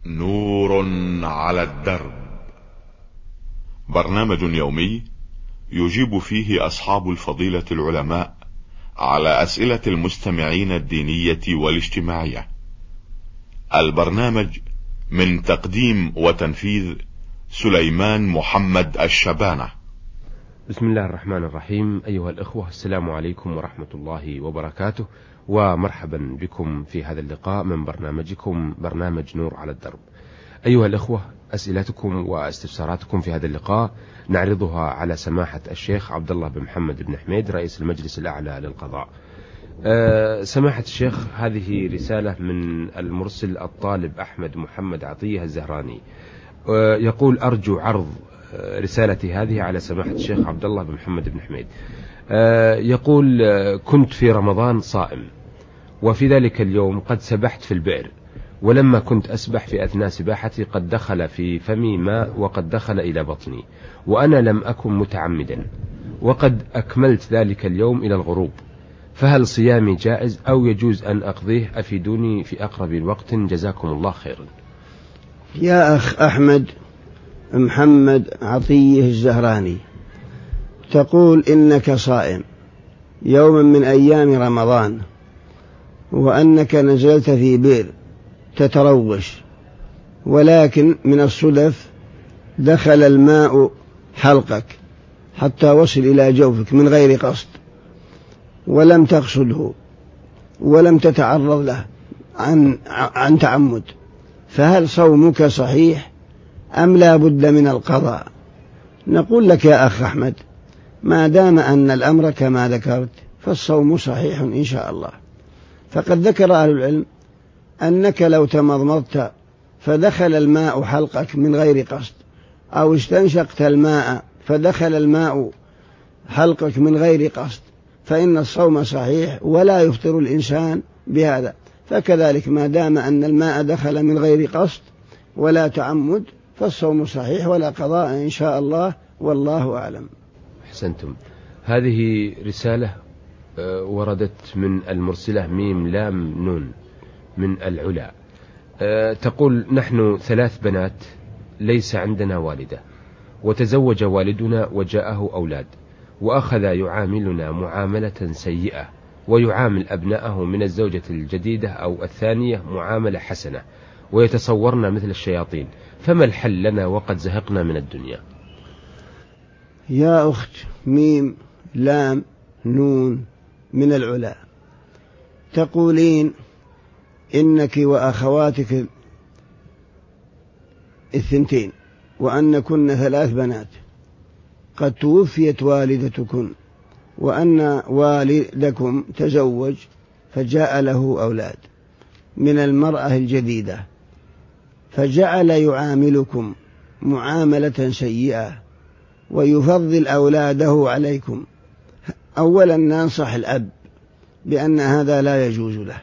نور على الدرب، برنامج يومي يجيب فيه أصحاب الفضيلة العلماء على أسئلة المستمعين الدينية والاجتماعية. البرنامج من تقديم وتنفيذ سليمان محمد الشبانة. بسم الله الرحمن الرحيم. أيها الأخوة، السلام عليكم ورحمة الله وبركاته، ومرحبا بكم في هذا اللقاء من برنامجكم برنامج نور على الدرب. أيها الأخوة، أسئلتكم واستفساراتكم في هذا اللقاء نعرضها على سماحة الشيخ عبد الله بن محمد بن حميد رئيس المجلس الأعلى للقضاء. سماحة الشيخ، هذه رسالة من المرسل الطالب أحمد محمد عطية الزهراني، يقول: أرجو عرض رسالتي هذه على سماحة الشيخ عبد الله بن محمد بن حميد. يقول: كنت في رمضان صائم، وفي ذلك اليوم قد سبحت في البئر، ولما كنت أسبح في أثناء سباحتي قد دخل في فمي ماء وقد دخل إلى بطني، وأنا لم أكن متعمدا، وقد أكملت ذلك اليوم إلى الغروب، فهل صيامي جائز أو يجوز أن أقضيه؟ أفيدوني في أقرب الوقت، جزاكم الله خيرا. يا أخ أحمد محمد عطية الزهراني، تقول إنك صائم يوما من أيام رمضان، وأنك نزلت في بئر تتروش، ولكن من الصدف دخل الماء حلقك حتى وصل إلى جوفك من غير قصد، ولم تقصده ولم تتعرض له عن تعمد، فهل صومك صحيح أم لا بد من القضاء؟ نقول لك يا أخ أحمد، ما دام أن الأمر كما ذكرت فالصوم صحيح إن شاء الله. فقد ذكر أهل العلم أنك لو تمضمضت فدخل الماء حلقك من غير قصد، أو استنشقت الماء فدخل الماء حلقك من غير قصد، فإن الصوم صحيح ولا يفطر الإنسان بهذا. فكذلك ما دام أن الماء دخل من غير قصد ولا تعمد فالصوم صحيح ولا قضاء إن شاء الله، والله أعلم. أحسنتم. هذه رسالة وردت من المرسلة ميم لام نون من العلا، تقول: نحن 3 بنات، ليس عندنا والدة، وتزوج والدنا وجاءه أولاد، وأخذ يعاملنا معاملة سيئة، ويعامل أبناءه من الزوجة الجديدة أو الثانية معاملة حسنة، ويتصورنا مثل الشياطين، فما الحل لنا وقد زهقنا من الدنيا؟ يا أخت ميم لام نون من العلا، تقولين إنك وأخواتك 2 وأن كن 3 بنات، قد توفيت والدتكن، وأن والدكم تزوج فجاء له أولاد من المرأة الجديدة، فجعل يعاملكم معاملة سيئة ويفضل أولاده عليكم. أولا ننصح الأب بأن هذا لا يجوز له،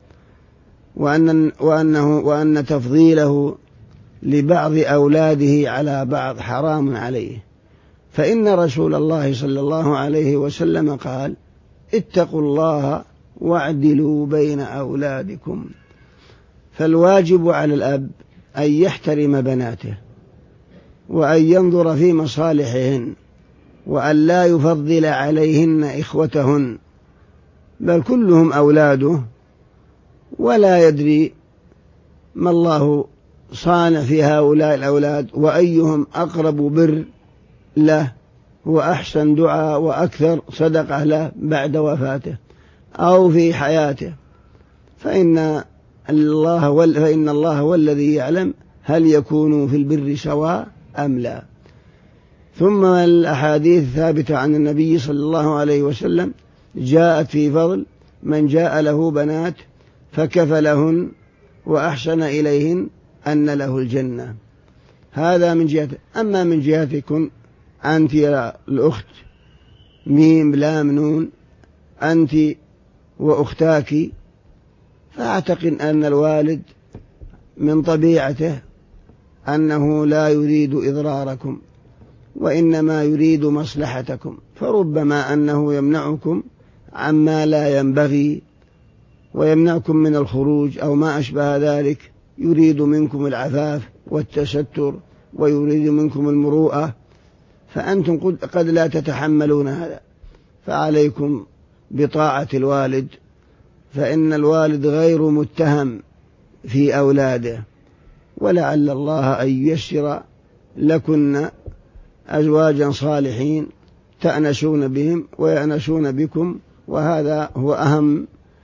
وأن تفضيله لبعض أولاده على بعض حرام عليه، فإن رسول الله صلى الله عليه وسلم قال: اتقوا الله واعدلوا بين أولادكم. فالواجب على الأب أن يحترم بناته، وأن ينظر في مصالحهن، وأن لا يفضل عليهن إخوتهن، بل كلهم أولاده، ولا يدري ما الله صانع في هؤلاء الأولاد، وأيهم أقرب بر له وأحسن دعاء وأكثر صدقة له بعد وفاته أو في حياته، فإن الله هو الذي يعلم هل يكونوا في البر سواء أم لا. ثم الأحاديث الثابتة عن النبي صلى الله عليه وسلم جاءت في فضل من جاء له بنات فكفلهن وأحسن إليهن أن له الجنة. هذا من جهة. أما من جهتكم أنت يا الأخت ميم لام نون، أنت وأختاك، فأعتقد أن الوالد من طبيعته أنه لا يريد إضراركم، وإنما يريد مصلحتكم، فربما أنه يمنعكم عما لا ينبغي، ويمنعكم من الخروج أو ما أشبه ذلك، يريد منكم العفاف والتستر ويريد منكم المروءة، فأنتم قد لا تتحملون هذا، فعليكم بطاعة الوالد، فإن الوالد غير متهم في أولاده، ولعل الله أن ييسر لكن أزواجا صالحين تأنسون بهم ويأنسون بكم، وهذا هو أهم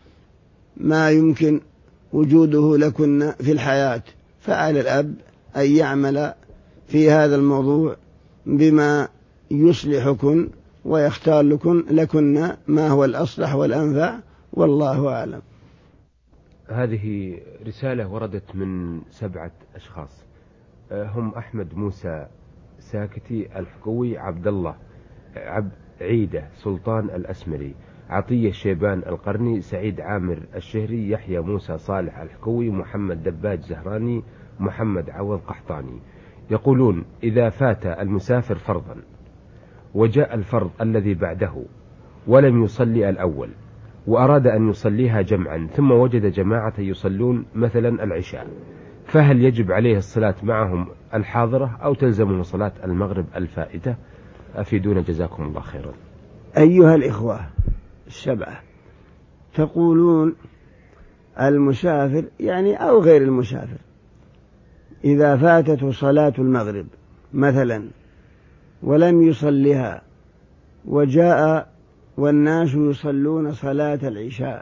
ما يمكن وجوده لكن في الحياة. فعلى الأب أن يعمل في هذا الموضوع بما يصلحكن ويختار لكن ما هو الأصلح والأنفع، والله أعلم. هذه رسالة وردت من 7 أشخاص، هم أحمد موسى ساكتي الحكوي، عبد الله عيدة سلطان الأسمري، عطية شيبان القرني، سعيد عامر الشهري، يحيى موسى صالح الحكوي، محمد دباج زهراني، محمد عوض قحطاني. يقولون: إذا فات المسافر فرضا وجاء الفرض الذي بعده ولم يصلي الأول وأراد أن يصليها جمعا، ثم وجد جماعة يصلون مثلا العشاء، فهل يجب عليه الصلاة معهم الحاضرة أو تلزمه صلاة المغرب الفائتة؟ أفيدونا جزاكم الله خيرا. أيها الإخوة 7، تقولون المسافر يعني أو غير المسافر إذا فاتته صلاة المغرب مثلا ولم يصلها وجاء والناس يصلون صلاة العشاء،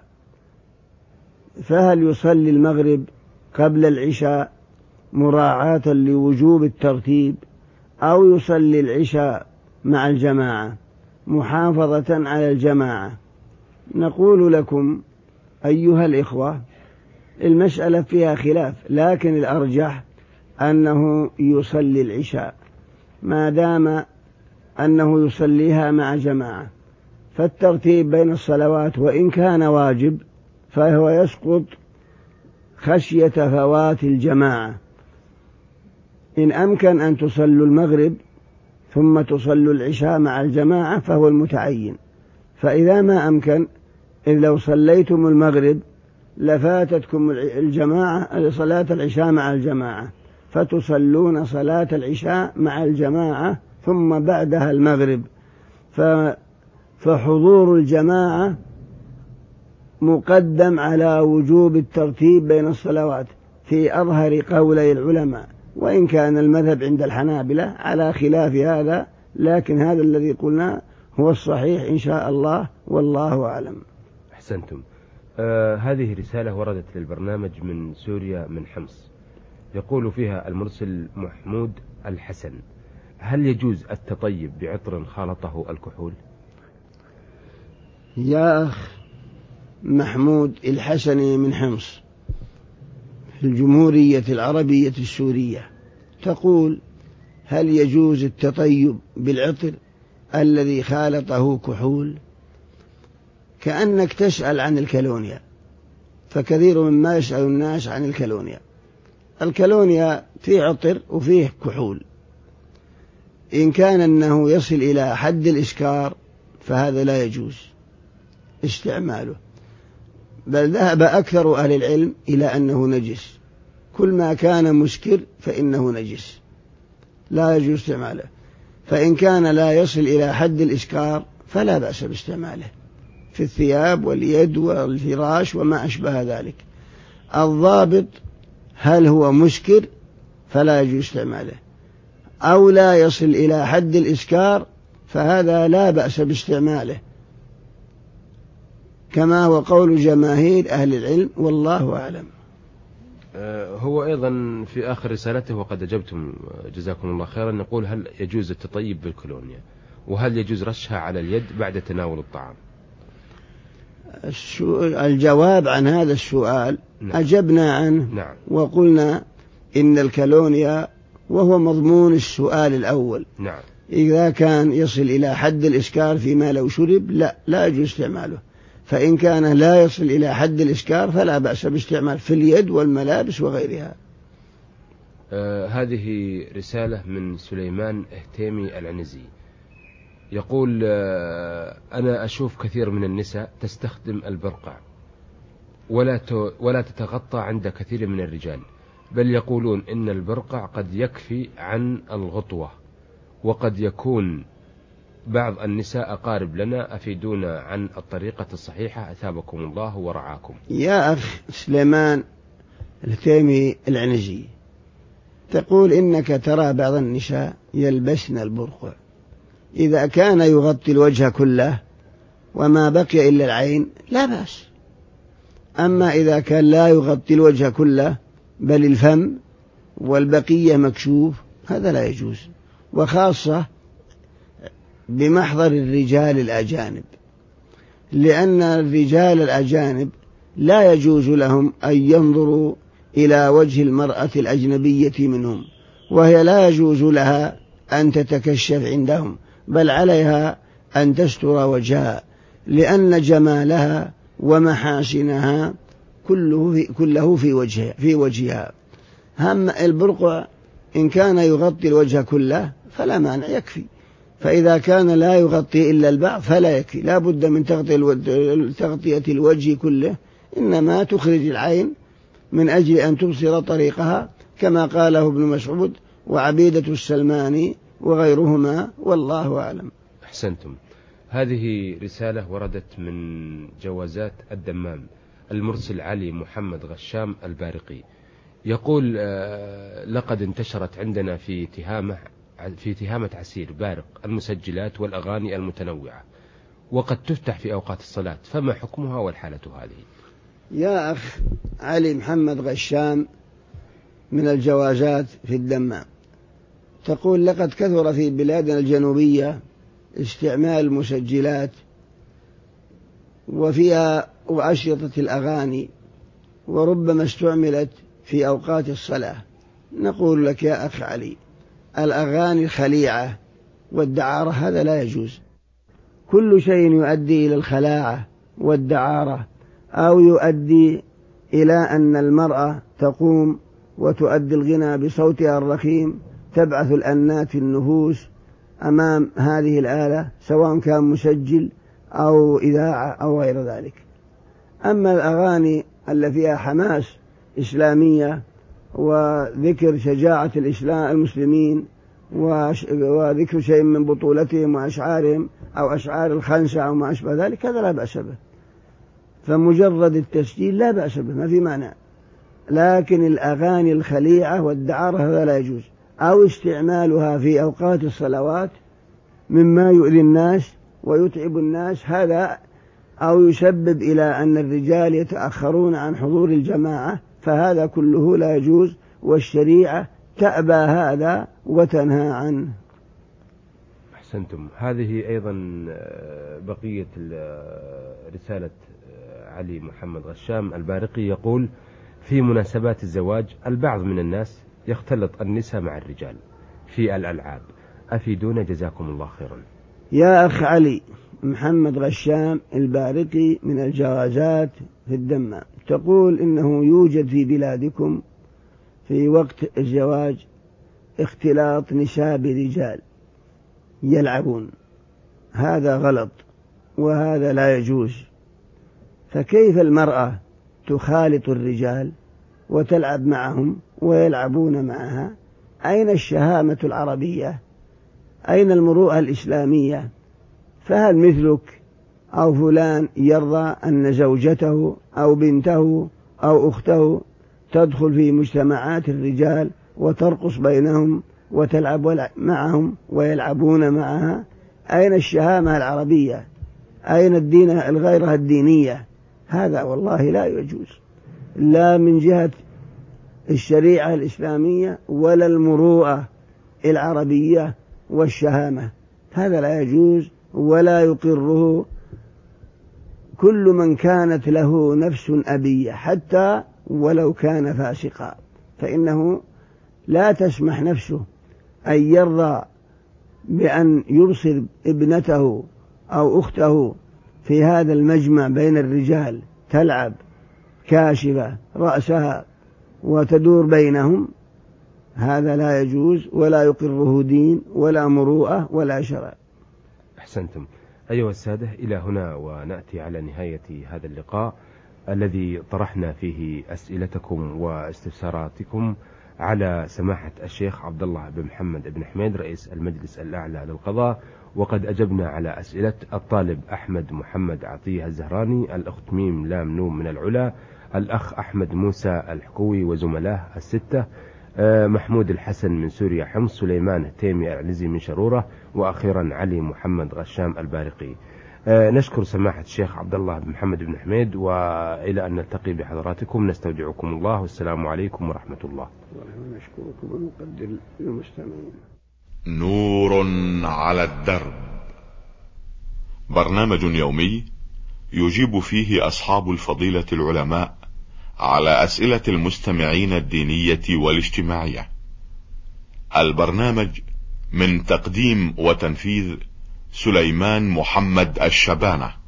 فهل يصلي المغرب قبل العشاء مراعاة لوجوب الترتيب، أو يصلي العشاء مع الجماعة محافظة على الجماعة؟ نقول لكم أيها الإخوة المسألة فيها خلاف، لكن الأرجح أنه يصلي العشاء ما دام أنه يصليها مع جماعة، فالترتيب بين الصلوات وإن كان واجب فهو يسقط خشية فوات الجماعة. إن أمكن أن تصلوا المغرب ثم تصلوا العشاء مع الجماعة فهو المتعين، فإذا ما أمكن، إذ لو صليتم المغرب لفاتتكم الجماعة صلاة العشاء مع الجماعة، فتصلون صلاة العشاء مع الجماعة ثم بعدها المغرب، فحضور الجماعة مقدم على وجوب الترتيب بين الصلوات في أظهر قولي العلماء، وإن كان المذهب عند الحنابلة على خلاف هذا، لكن هذا الذي قلنا هو الصحيح إن شاء الله، والله أعلم. أحسنتم. هذه رسالة وردت للبرنامج من سوريا من حمص، يقول فيها المرسل محمود الحسن: هل يجوز التطيب بعطر خالطه الكحول؟ يا أخ محمود الحسني من حمص في الجمهورية العربية السورية، تقول: هل يجوز التطيب بالعطر الذي خالطه كحول؟ كأنك تسأل عن الكالونيا، فكثير مما يسأل الناس عن الكالونيا. الكالونيا فيه عطر وفيه كحول، إن كان أنه يصل إلى حد الإسكار فهذا لا يجوز استعماله، بل ذهب أكثر أهل العلم إلى أنه نجس، كل ما كان مسكر فإنه نجس لا يجوز استعماله، فإن كان لا يصل إلى حد الإسكار فلا بأس باستعماله في الثياب واليد والفراش وما أشبه ذلك. الضابط هل هو مسكر فلا يجوز استعماله، أو لا يصل إلى حد الإسكار فهذا لا بأس باستعماله، كما هو قول جماهير أهل العلم، والله أعلم. هو أيضا في آخر رسالته وقد أجبتم جزاكم الله خيرا، نقول: هل يجوز التطيب بالكولونيا، وهل يجوز رشها على اليد بعد تناول الطعام؟ الجواب عن هذا السؤال نعم. أجبنا عنه. نعم. وقلنا إن الكالونيا، وهو مضمون السؤال الأول، نعم، إذا كان يصل إلى حد الإسكار فيما لو شرب لا يجوز استعماله، فإن كان لا يصل إلى حد الإسكار فلا بأس باستعمال في اليد والملابس وغيرها. هذه رسالة من سليمان اهتيمي العنزي، يقول: أنا أشوف كثير من النساء تستخدم البرقع ولا تتغطى عند كثير من الرجال، بل يقولون إن البرقع قد يكفي عن الغطوة، وقد يكون بعض النساء أقارب لنا، أفيدونا عن الطريقة الصحيحة أثابكم الله ورعاكم. يا أخ سليمان التيمي العنزي، تقول إنك ترى بعض النساء يلبسن البرقع إذا كان يغطي الوجه كله وما بقي إلا العين لا بأس، أما إذا كان لا يغطي الوجه كله بل الفم والبقية مكشوف هذا لا يجوز، وخاصة بمحضر الرجال الأجانب، لأن الرجال الأجانب لا يجوز لهم أن ينظروا إلى وجه المرأة الأجنبية منهم، وهي لا يجوز لها أن تتكشف عندهم، بل عليها أن تستر وجهها، لأن جمالها ومحاسنها كله في وجهها. هم البرقع إن كان يغطي الوجه كله فلا مانع يكفي، فإذا كان لا يغطي إلا البعض فلا يكفي، لا بد من تغطية الوجه كله، إنما تخرج العين من أجل أن تبصر طريقها، كما قاله ابن مسعود وعبيدة السلماني وغيرهما، والله أعلم. أحسنتم. هذه رسالة وردت من جوازات الدمام، المرسل علي محمد غشام البارقي، يقول لقد انتشرت عندنا في تهامة عسير بارق المسجلات والأغاني المتنوعة، وقد تفتح في أوقات الصلاة، فما حكمها والحالة هذه؟ يا أخ علي محمد غشام من الجوازات في الدمام، تقول لقد كثر في بلادنا الجنوبية استعمال المسجلات وفيها وأشرطة الأغاني، وربما استعملت في أوقات الصلاة. نقول لك يا أخ علي، الأغاني الخليعة والدعارة هذا لا يجوز، كل شيء يؤدي إلى الخلاعة والدعارة أو يؤدي إلى أن المرأة تقوم وتؤدي الغنى بصوتها الرخيم، تبعث الأنات في النفوس أمام هذه الآلة، سواء كان مسجل أو إذاعة أو غير ذلك. أما الأغاني التي فيها حماس إسلامية وذكر شجاعة المسلمين وذكر شيء من بطولتهم وأشعارهم أو أشعار الخنسة أو ما أشبه ذلك، هذا لا بأس به، فمجرد التسجيل لا بأس به، ما في معنى. لكن الأغاني الخليعة والدعارة هذا لا يجوز، أو استعمالها في أوقات الصلوات مما يؤذي الناس ويتعب الناس، هذا أو يسبب إلى أن الرجال يتأخرون عن حضور الجماعة، فهذا كله لا يجوز، والشريعة تأبى هذا وتنهى عنه. أحسنتم. هذه أيضا بقية رسالة علي محمد غشام البارقي، يقول في مناسبات الزواج البعض من الناس يختلط النساء مع الرجال في الألعاب، أفيدونا جزاكم الله خيرا. يا أخ علي محمد غشام البارقي من الجوازات في الدمام، تقول إنه يوجد في بلادكم في وقت الزواج اختلاط نساء برجال يلعبون، هذا غلط وهذا لا يجوز، فكيف المرأة تخالط الرجال وتلعب معهم ويلعبون معها؟ أين الشهامة العربية؟ أين المروءة الإسلامية؟ فهل مثلك أو فلان يرضى أن زوجته أو بنته أو أخته تدخل في مجتمعات الرجال وترقص بينهم وتلعب معهم ويلعبون معها؟ أين الشهامة العربية؟ أين الدين الغير الدينية؟ هذا والله لا يجوز، لا من جهة الشريعة الإسلامية ولا المروءة العربية والشهامة، هذا لا يجوز ولا يقره كل من كانت له نفس أبية حتى ولو كان فاسقا، فإنه لا تسمح نفسه أن يرضى بأن يبصر ابنته أو أخته في هذا المجمع بين الرجال تلعب كاشفة رأسها وتدور بينهم، هذا لا يجوز ولا يقره دين ولا مروءة ولا شرع. أحسنتم. أيها السادة، إلى هنا ونأتي على نهاية هذا اللقاء، الذي طرحنا فيه أسئلتكم واستفساراتكم على سماحة الشيخ عبد الله بن محمد بن حميد رئيس المجلس الأعلى للقضاء، وقد أجبنا على أسئلة الطالب أحمد محمد عطية الزهراني، الأخت ميم لام نوم من العلا، الأخ أحمد موسى الحكوي وزملاه الستة، محمود الحسن من سوريا حمص، سليمان التيمي العلزي من شرورة، وأخيرا علي محمد غشام البارقي. نشكر سماحة الشيخ عبد الله بن محمد بن حميد، وإلى أن نلتقي بحضراتكم نستودعكم الله، والسلام عليكم ورحمة الله. ونشكركم ونقدر المستمعين. نور على الدرب، برنامج يومي يجيب فيه أصحاب الفضيلة العلماء على أسئلة المستمعين الدينية والاجتماعية. البرنامج من تقديم وتنفيذ سليمان محمد الشبانة.